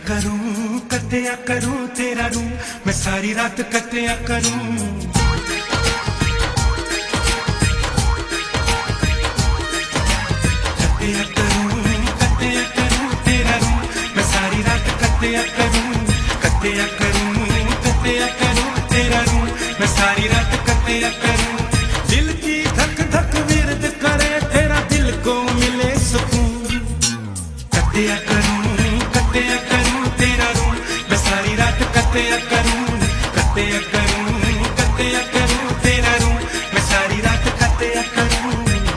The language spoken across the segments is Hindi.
कत्या करूं तेरा रूं, मैं सारी रात कत्या करूं। कत्या करूं तेरा रूं, मैं सारी रात कत्या करूं। कत्या करूं तेरा रूं, मैं सारी रात कत्या करूं। दिल की धक धक विरद करे, तेरा दिल को मिले सुकून। कत्या करूं तेरा रूं, मैं सारी रात कत्या करूं। कत्या करूं तेरा रूं, मैं सारी रात कत्या करूं।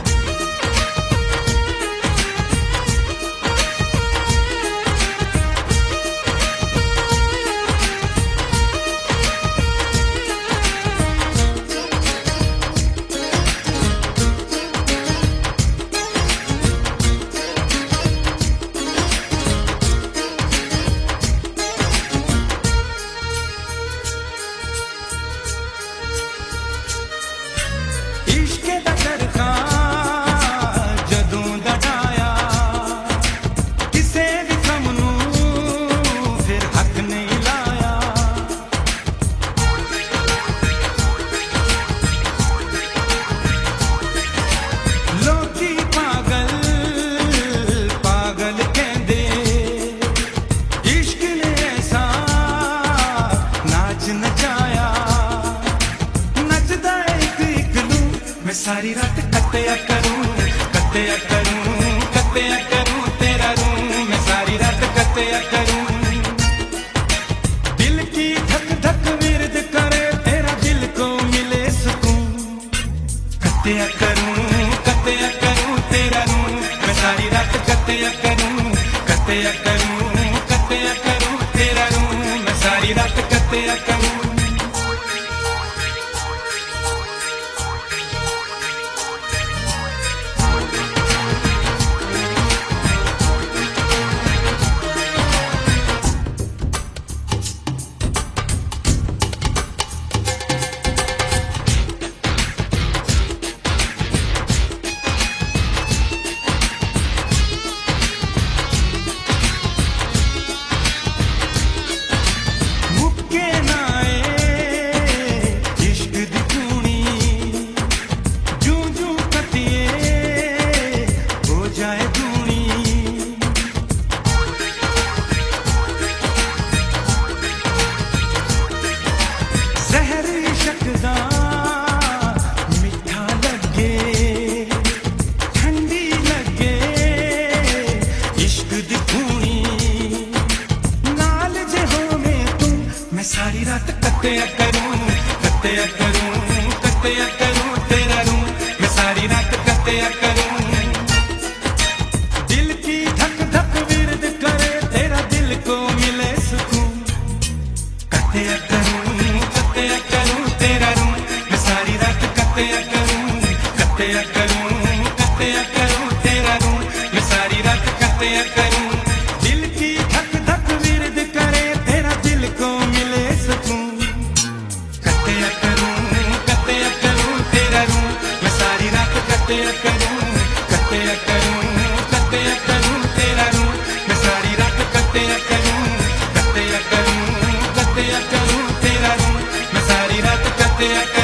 मैं सारी रात कत्या करूं तेरा रूं, मैं सारी रात कत्या करूं। दिल की धक धक विरद करे, तेरा दिल को मिले सुकून। कत्या करूं तेरा रूं, मैं सारी रात कत्या करूं। कत्या करूं तेरा रूं, मैं सारी रात कत्या करूं। मैं सारी रात कत्या करूं तेरा रूं, मैं सारी रात कत्या करूं। दिल की धक धक विरद करे, तेरा दिल को मिले सुकून। कत्या करूं तेरा रूं, मैं सारी रात कत्या करूं। कत्या करूं तेरा रूं, मैं सारी रात कत्या करूं। दिल की धक धक विरद करे, तेरा दिल को मिले सुकून। कत्या करूं तेरा रूं, मैं सारी रात कत्या करूं। कत्या करूं तेरा रूं, मैं सारी रात कत्या करूं। कत्या करूं तेरा रूं, मैं सारी रात कत्या करूं।